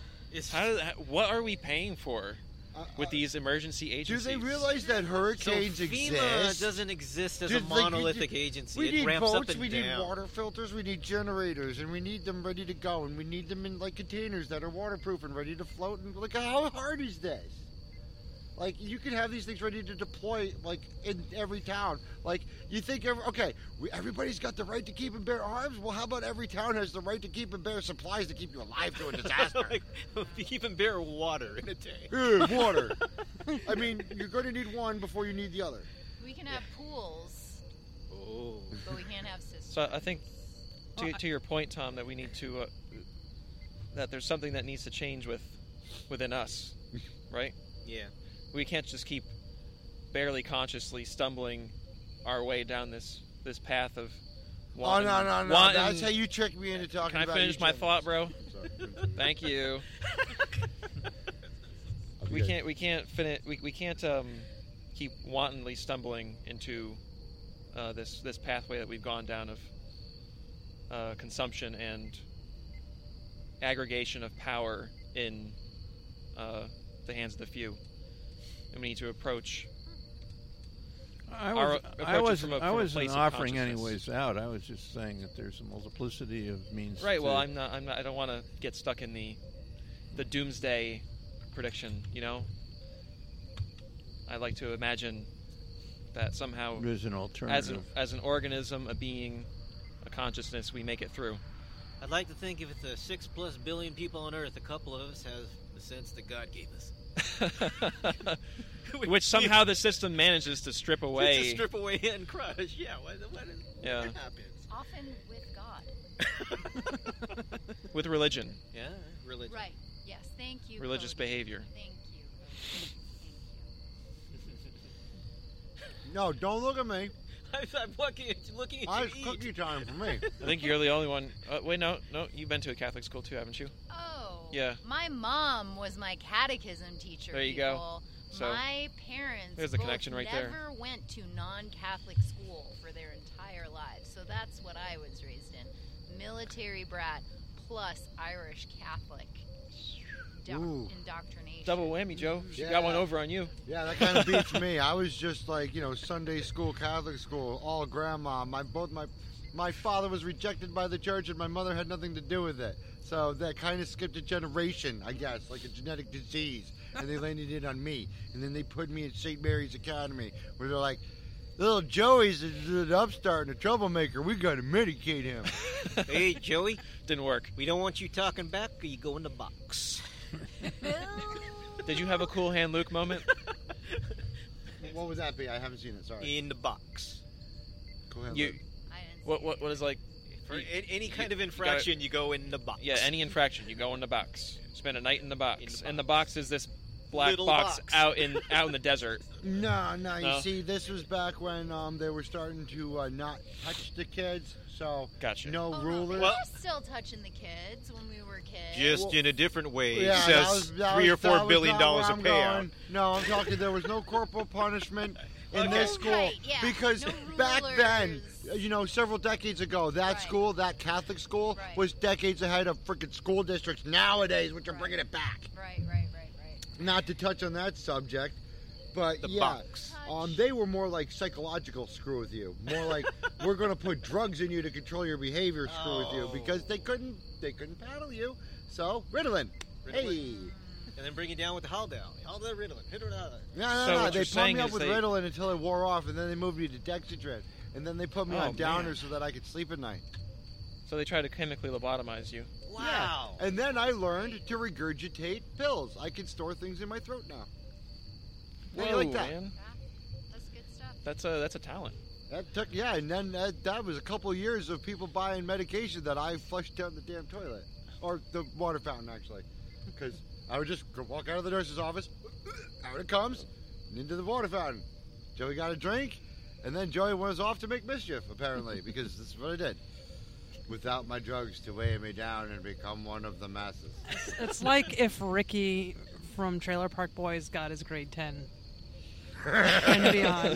What are we paying for with these emergency agencies? Do they realize that hurricanes FEMA exist? doesn't exist as a monolithic agency. We it need ramps boats, up and we down. need water filters, we need generators, and we need them ready to go, and we need them in like containers that are waterproof and ready to float. And like, how hard is this? Like, you could have these things ready to deploy, like, in every town. Like, you think, everybody's got the right to keep and bear arms? Well, how about every town has the right to keep and bear supplies to keep you alive through a disaster? Keep and bear water in a tank. Yeah, water. I mean, you're going to need one before you need the other. We can have pools, but we can't have systems. So I think, to your point, Tom, that we need to, that there's something that needs to change within us, right? Yeah. We can't just keep barely consciously stumbling our way down this path of wanting, no. That's how you tricked me into talking about... Can I finish my thought, bro? Thank you. We can't keep wantonly stumbling into this pathway that we've gone down of consumption and aggregation of power in the hands of the few. And we need to approach. I wasn't offering any ways out. I was just saying that there's a multiplicity of means. Right. Well, I'm not. I don't want to get stuck in the doomsday prediction. You know. I like to imagine that somehow there's an alternative. As an organism, a being, a consciousness, we make it through. I'd like to think if it's the 6+ billion people on Earth, a couple of us have the sense that God gave us. Which somehow the system manages to strip away. And crush. Yeah, what happens? Often with God. With religion. Yeah, religion. Right. Yes. Thank you. Religious Cody. behavior. Thank you. No, don't look at me. I'm looking at you. It's cookie time for me. I think you're the only one. Wait, no. You've been to a Catholic school too, haven't you? Oh. Yeah. My mom was my catechism teacher. There you go. So my parents there's the connection right there. Never went to non-Catholic school for their entire lives. So that's what I was raised in. Military brat plus Irish Catholic indoctrination. Double whammy, Joe. She got one over on you. Yeah, that kind of beats me. I was just like, Sunday school, Catholic school, all grandma. My father was rejected by the church, and my mother had nothing to do with it. So that kind of skipped a generation, I guess, like a genetic disease. And they landed it on me. And then they put me at St. Mary's Academy, where they're like, little Joey's an upstart and a troublemaker. We got to medicate him. Hey, Joey. Didn't work. We don't want you talking back, or you go in the box. Did you have a Cool Hand Luke moment? What would that be? I haven't seen it. Sorry. In the box. Cool Hand Luke. What is like... For any kind of infraction, you go in the box. Yeah, any infraction, you go in the box. Spend a night in the box. And the box is this black Little box box. out in the desert. No. You see, this was back when they were starting to not touch the kids. So gotcha. No rulers. We were still touching the kids when we were kids. Just in a different way. Yeah, says $3 or $4 billion a payout. No, I'm talking. There was no corporal punishment in this school right, yeah. because no back rulers. then, several decades ago, that school, that Catholic school, was decades ahead of freaking school districts nowadays, which are bringing it back. Right. Not to touch on that subject, But The yeah, box. they were more like psychological screw with you. More like we're going to put drugs in you to control your behavior screw with you because they couldn't paddle you. So Ritalin. Hey. And then bring you down with the Haldol. Haldol, Ritalin. Hit it out. No. They pumped me up with Ritalin until it wore off, and then they moved me to Dexedrine, and then they put me on downers so that I could sleep at night. So they try to chemically lobotomize you. Wow. Yeah. And then I learned to regurgitate pills. I can store things in my throat now. How do you like that? Man. That's good stuff. That's a talent. That took, and then that was a couple of years of people buying medication that I flushed down the damn toilet. Or the water fountain, actually. Because I would just walk out of the nurse's office, out it comes, and into the water fountain. Joey got a drink, and then Joey was off to make mischief, apparently, because this is what I did. Without my drugs to weigh me down and become one of the masses. It's like if Ricky from Trailer Park Boys got his grade 10. And beyond.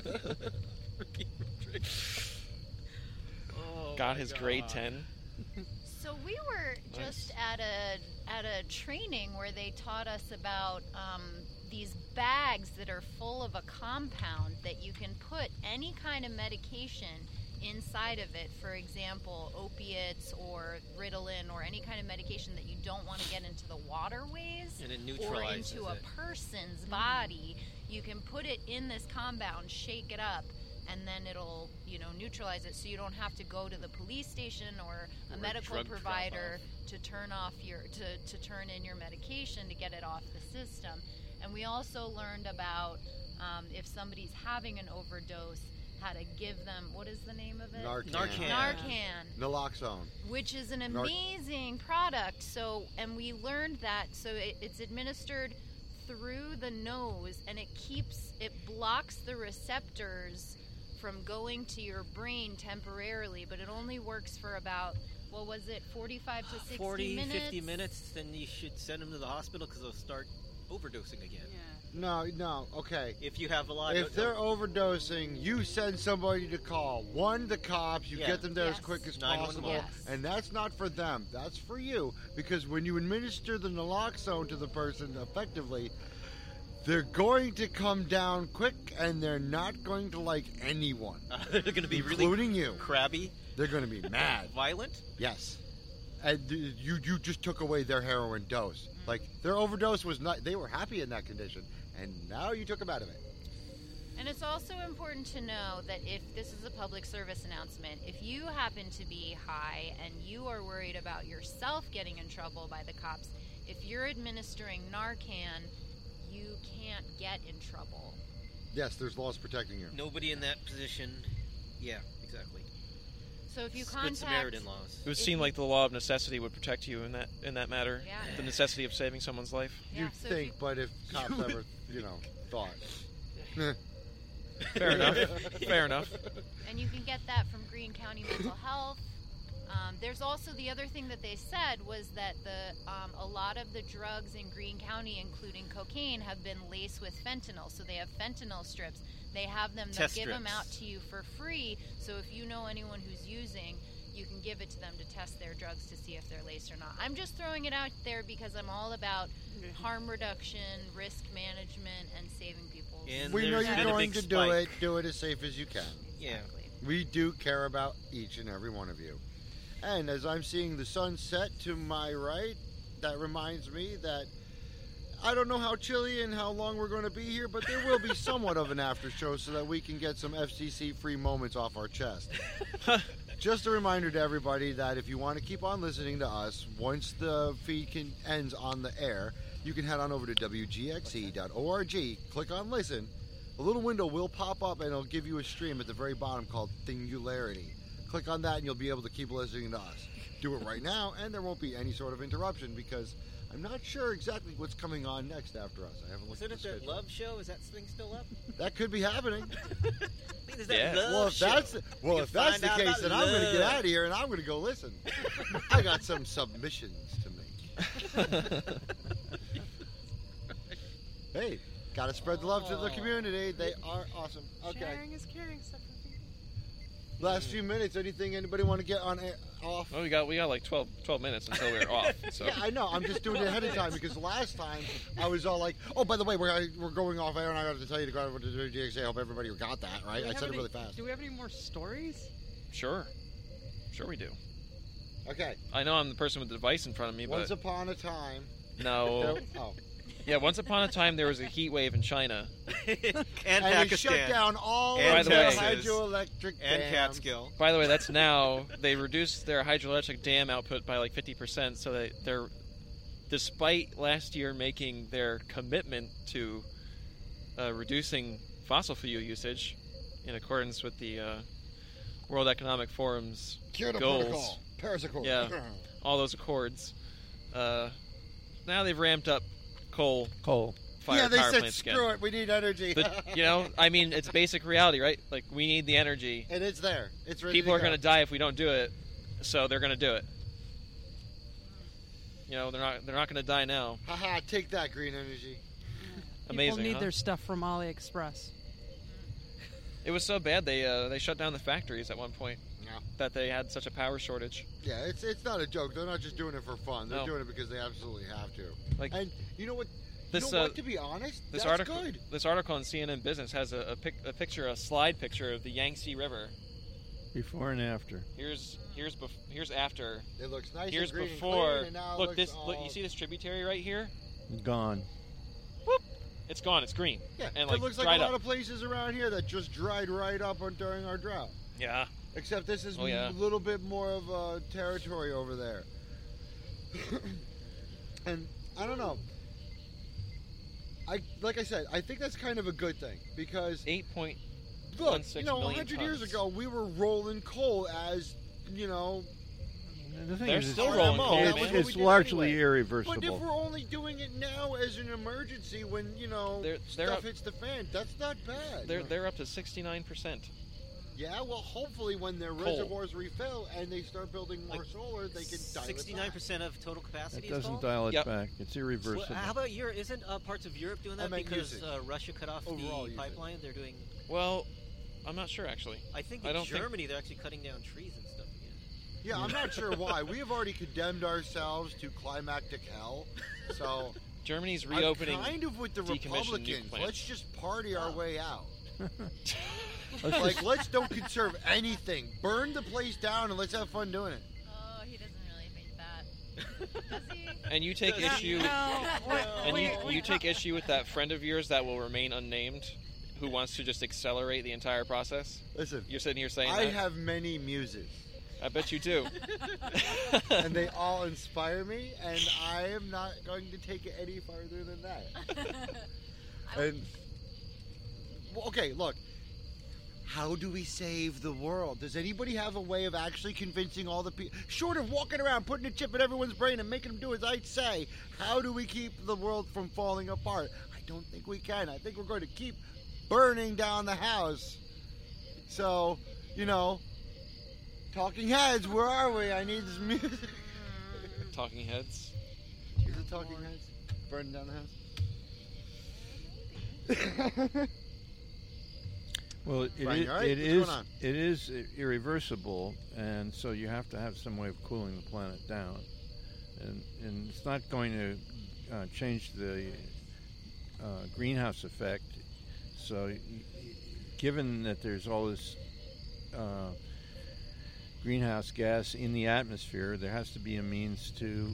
Got his grade 10. So we were just at a training where they taught us about these bags that are full of a compound that you can put any kind of medication inside of it. For example, opiates or Ritalin or any kind of medication that you don't want to get into the waterways and it or neutralizes into a person's body. You can put it in this compound, shake it up, and then it'll, neutralize it, so you don't have to go to the police station or a medical provider to turn off to turn in your medication to get it off the system. And we also learned about if somebody's having an overdose, how to give them, what is the name of it? Narcan. Naloxone. Which is an amazing product. So, and we learned that, so it's administered through the nose, and it blocks the receptors from going to your brain temporarily, but it only works for about, 45 to 60 minutes? 50 minutes, then you should send them to the hospital because they'll start overdosing again. No, okay. If you have a lot If they're overdosing, you send somebody to call. One, the cops, you get them there as quick as possible. Yes. And that's not for them. That's for you. Because when you administer the naloxone to the person effectively, they're going to come down quick, and they're not going to like anyone. They're going to be including really you. Crabby. They're going to be mad. Violent? Yes. And you just took away their heroin dose. Like, their overdose was not, they were happy in that condition, and now you took them out of it. And it's also important to know that if this is a public service announcement, if you happen to be high and you are worried about yourself getting in trouble by the cops, if you're administering Narcan, you can't get in trouble. Yes, there's laws protecting you. Nobody in that position. Yeah, exactly. So if you Good contact, Samaritan laws. It would seem like the law of necessity would protect you in that matter. Yeah. The necessity of saving someone's life. Yeah, You'd so think, but if cops ever, thought. Fair enough. Fair enough. And you can get that from Greene County Mental Health. There's also the other thing that they said was that a lot of the drugs in Greene County, including cocaine, have been laced with fentanyl. So they have fentanyl strips. They have them. They'll give them out to you for free. So if you know anyone who's using, you can give it to them to test their drugs to see if they're laced or not. I'm just throwing it out there because I'm all about harm reduction, risk management, and saving people. And we know there's you're been a going big to do spike. it. Do it as safe as you can. Yeah. We do care about each and every one of you. And as I'm seeing the sun set to my right, that reminds me that I don't know how chilly and how long we're going to be here, but there will be somewhat of an after show so that we can get some FCC-free moments off our chest. Just a reminder to everybody that if you want to keep on listening to us, once the feed ends on the air, you can head on over to WGXE.org, click on Listen. A little window will pop up and it'll give you a stream at the very bottom called Thingularity. Click on that and you'll be able to keep listening to us. Do it right now and there won't be any sort of interruption because I'm not sure exactly what's coming on next after us. I haven't looked at the Isn't it schedule. that love show? Is that thing still up? That could be happening. Yeah. Well, if that's the case, then I'm going to get out of here and I'm going to go listen. I got some submissions to make. Hey, got to spread the love to the community. They are awesome. Okay. Sharing is caring. Last few minutes, anything anybody want to get on off? Well, we got like 12 minutes until we're off. So. Yeah, I know. I'm just doing it ahead of time because last time I was all like, "Oh, by the way, we're going off air, and I got to tell you to go over to WGXC. I hope everybody got that right." I said it really fast. Do we have any more stories? Sure we do. Okay. I know I'm the person with the device in front of me, but Once upon a time. No. Oh. Yeah, once upon a time there was a heat wave in China. and they shut down all and of the hydroelectric and dams. Catskill. By the way, that's now they reduced their hydroelectric dam output by like 50%. So they're, despite last year making their commitment to reducing fossil fuel usage in accordance with the World Economic Forum's Kyoto goals. Protocol, Paris Accord. Yeah, all those accords. Now they've ramped up coal. Yeah, they power said, plants screw again. it, we need energy. I mean, it's basic reality, right? Like, we need the energy. And it's there. It's ready People to are go. going to die if we don't do it, so they're going to do it. They're not going to die now. Haha, take that, green energy. Amazing, People need huh? their stuff from AliExpress. It was so bad they shut down the factories at one point. Yeah. That they had such a power shortage. Yeah, it's not a joke. They're not just doing it for fun. They're No. doing it because they absolutely have to. Like, and you know what? This, to be honest, this that's article, good. This article in CNN Business has a picture, a slide picture of the Yangtze River. Before and after. Here's after. It looks nice. Here's and green before. And clean, and now it Look, looks this. all... Look, you see this tributary right here? Gone. Whoop! It's gone. It's green. Yeah, and it looks like dried a lot up. of places around here that just dried right up during our drought. Yeah. Except this is Oh, yeah. a little bit more of a territory over there. And I don't know. Like I said, I think that's kind of a good thing because 8.16 look, million 100 years tons. ago we were rolling coal as The thing They're is, still it's, rolling coal, it's, man. it's largely But if irreversible. we're only doing it now as an emergency when They're stuff up- hits the fan, that's not bad. They're up to 69%. Yeah, well, hopefully when their Coal. reservoirs refill and they start building more solar, they can dial it back. 69% of total capacity. It doesn't is dial it Yep. back. It's Well, irreversible. how about Europe? Isn't parts of Europe doing I that meant because usage. Russia cut off Overall the usage. pipeline? They're doing. Well, I'm not sure actually. I think I in don't think- Germany they're actually cutting down trees and stuff again. Yeah, I'm not sure why. We have already condemned ourselves to climactic hell, so Germany's reopening. I'm kind of with the decommissioned nuke Republicans. plants. Let's just party our way out. Let's Let's don't conserve anything. Burn the place down and let's have fun doing it. Oh, he doesn't really think that. Does he? And you take issue. You take issue with that friend of yours that will remain unnamed, who wants to just accelerate the entire process. Listen, You're sitting here saying I that. have many muses. I bet you do. And they all inspire me, and I am not going to take it any farther than that. And well, okay, look. How do we save the world? Does anybody have a way of actually convincing all the people, short of walking around putting a chip in everyone's brain and making them do as I say, how do we keep the world from falling apart? I don't think we can. I think we're going to keep burning down the house. So, Talking Heads, where are we? I need this music. Talking Heads. Is it Talking Heads? Burning down the house? Well, Brian, you all right? it What's is going on? it is irreversible, and so you have to have some way of cooling the planet down, and it's not going to change the greenhouse effect. So, given that there's all this greenhouse gas in the atmosphere, there has to be a means to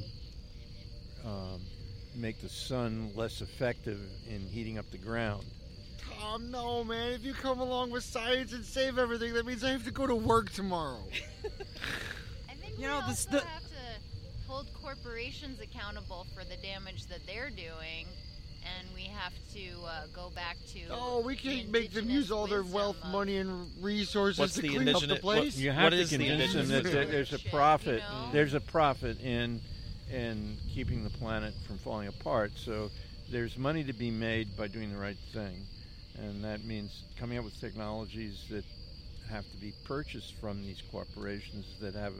make the sun less effective in heating up the ground. Tom, no, man. If you come along with science and save everything, that means I have to go to work tomorrow. I think we also have to hold corporations accountable for the damage that they're doing, and we have to go back to. Oh, we can't make them use all their wealth, money, and resources What's to the clean up the indigenous- place. You have to convince them that there's a profit. There's a profit in keeping the planet from falling apart. So there's money to be made by doing the right thing, and that means coming up with technologies that have to be purchased from these corporations that have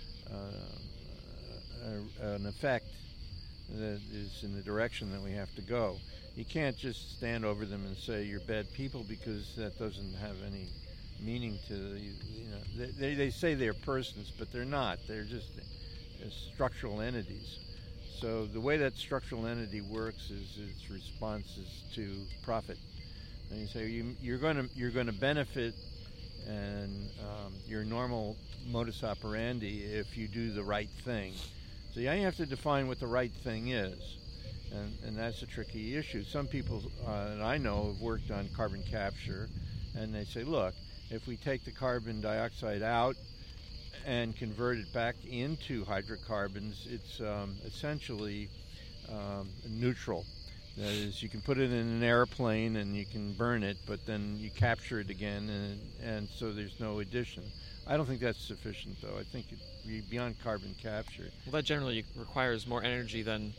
an effect that is in the direction that we have to go. You can't just stand over them and say you're bad people, because that doesn't have any meaning to they say they're persons, but they're not. They're just structural entities. So the way that structural entity works is its responses to profit. And you say you're going to benefit and your normal modus operandi if you do the right thing. So you have to define what the right thing is, and that's a tricky issue. Some people that I know have worked on carbon capture, and they say, look, if we take the carbon dioxide out and convert it back into hydrocarbons, it's essentially neutral. That is, you can put it in an airplane and you can burn it, but then you capture it again, and so there's no addition. I don't think that's sufficient, though. I think beyond carbon capture. Well, that generally requires more energy than,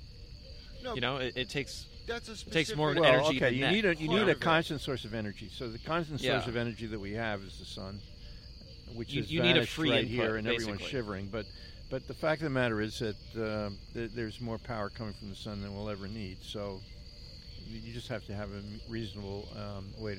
it takes. That's a it takes more well, energy. Okay, than you need a constant source of energy. So the constant source of energy that we have is the sun, which is you need a free right input, here, and basically. everyone's shivering. But the fact of the matter is that there's more power coming from the sun than we'll ever need. So you just have to have a reasonable way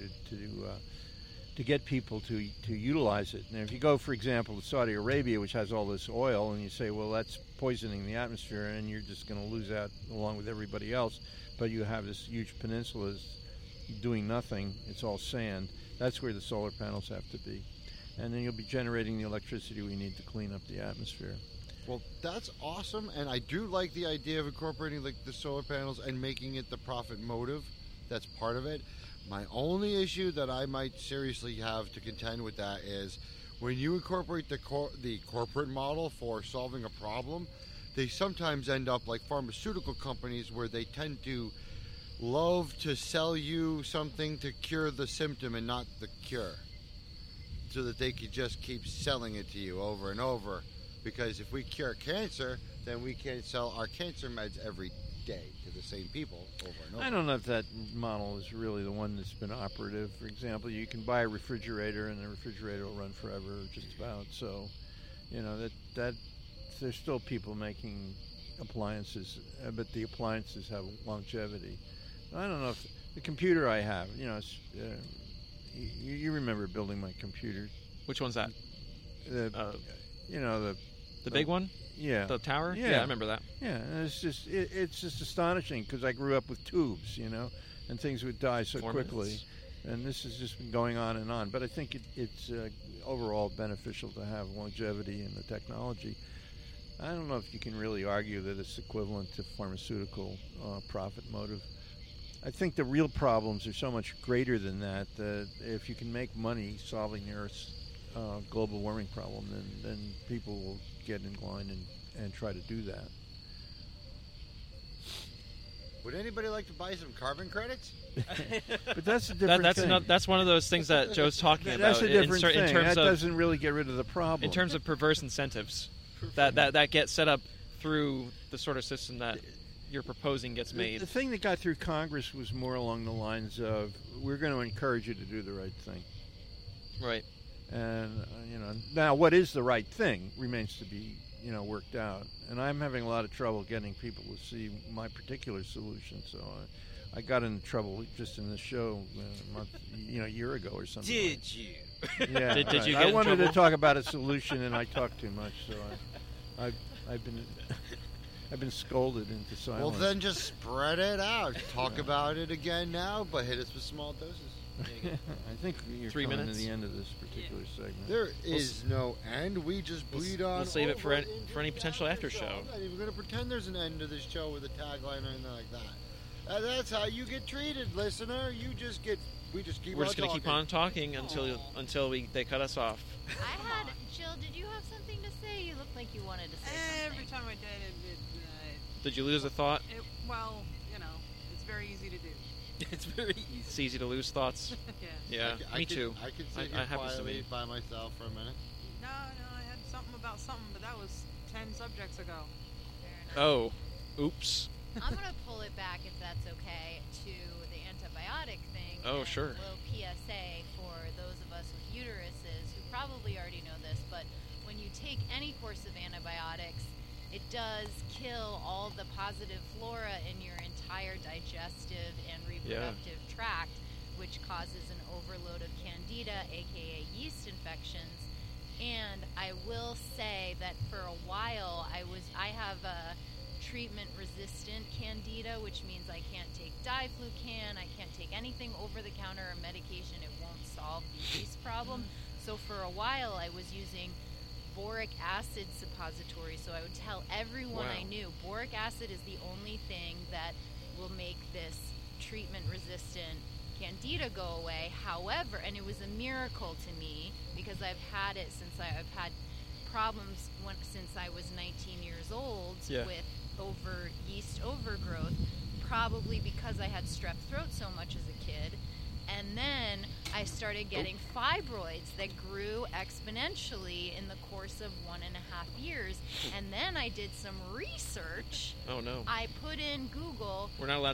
to get people to utilize it. And if you go, for example, to Saudi Arabia, which has all this oil, and you say, well, that's poisoning the atmosphere, and you're just going to lose out along with everybody else, but you have this huge peninsula doing nothing, it's all sand, that's where the solar panels have to be. And then you'll be generating the electricity we need to clean up the atmosphere. Well, that's awesome, and I do like the idea of incorporating like the solar panels and making it the profit motive. That's part of it. My only issue that I might seriously have to contend with that is when you incorporate the corporate model for solving a problem, they sometimes end up like pharmaceutical companies where they tend to love to sell you something to cure the symptom and not the cure, so that they could just keep selling it to you over and over. Because if we cure cancer, then we can sell our cancer meds every day to the same people over and over. I don't know if that model is really the one that's been operative. For example, you can buy a refrigerator, and the refrigerator will run forever, just about. So, that there's still people making appliances, but the appliances have longevity. I don't know if the computer I have, you remember building my computer. Which one's that? The big one? Yeah. The tower? Yeah, I remember that. Yeah, and it's just astonishing because I grew up with tubes, and things would die so 4 quickly. minutes. And this has just been going on and on. But I think it's overall beneficial to have longevity in the technology. I don't know if you can really argue that it's equivalent to pharmaceutical profit motive. I think the real problems are so much greater than that, that if you can make money solving the Earth's global warming problem, then people will get in line and try to do that. Would anybody like to buy some carbon credits? But that's a different thing. That's one of those things that Joe's talking about. That's a different thing. In terms that doesn't really get rid of the problem. In terms of perverse incentives that get set up through the sort of system that you're proposing gets made. The thing that got through Congress was more along the lines of, we're going to encourage you to do the right thing. Right. And, now what is the right thing remains to be, worked out. And I'm having a lot of trouble getting people to see my particular solution. So I got into trouble just in this show a year ago or something. Did you? Yeah. Did you get I in wanted trouble? to talk about a solution, and I talked too much. So I've been scolded into silence. Well, then just spread it out. Talk about it again now, but hit us with small doses. I think you're 3 coming minutes? to the end of this particular segment. There is no end. We just bleed on. We'll save it for over any potential after show. I'm not even going to pretend there's an end to this show with a tagline or anything like that. That's how you get treated, listener. We just keep We're on just going to talking. keep on talking until they cut us off. Jill, did you have something to say? You looked like you wanted to say something. Every time I did it Did you lose a thought? it's very easy to do. It's very easy. It's easy to lose thoughts. Yeah. Yeah, me too. I could sit I here happens to quietly me. by myself for a minute. No, I had something about something, but that was 10 subjects ago. Oh, oops. I'm going to pull it back, if that's okay, to the antibiotic thing. Oh, and sure. A little PSA for those of us with uteruses who probably already know this, but when you take any course of antibiotics, it does kill all the positive flora in your entire digestive and reproductive tract. which causes an overload of candida, aka yeast infections. And I will say that for a while I have a treatment-resistant candida, which means I can't take diflucan, I can't take anything over-the-counter or medication. It won't solve the yeast problem. So for a while I was using boric acid suppository. So I would tell everyone I knew, boric acid is the only thing that will make this treatment-resistant candida go away. However, and it was a miracle to me because I've had it since I've had problems since I was 19 years old with yeast overgrowth, probably because I had strep throat so much as a kid. And then I started getting fibroids that grew exponentially in the course of 1.5 years. And then I did some research. Oh, no. I put in Google. We're not allowed